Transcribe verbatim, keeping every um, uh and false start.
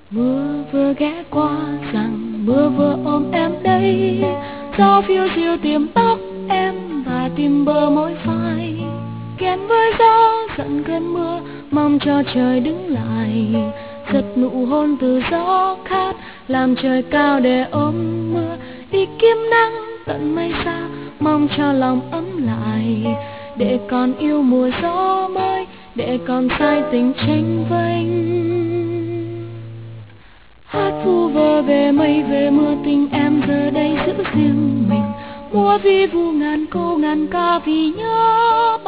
Mưa vừa ghé qua rằng mưa vừa ôm em đây, gió phiêu diêu tiềm tóc em và tìm bờ môi phai. Kèm với gió giận cơn mưa, mong cho trời đứng lại, giật nụ hôn từ gió khát làm trời cao để ôm mưa. Đi kiếm nắng tận mây xa, mong cho lòng ấm lại, để còn yêu mùa gió mới, để còn say tình tranh vênh. Hát vu vơ về mây về mưa, tình em giờ đây giữ riêng mình, múa vi vu ngàn câu ngàn ca vì nhớ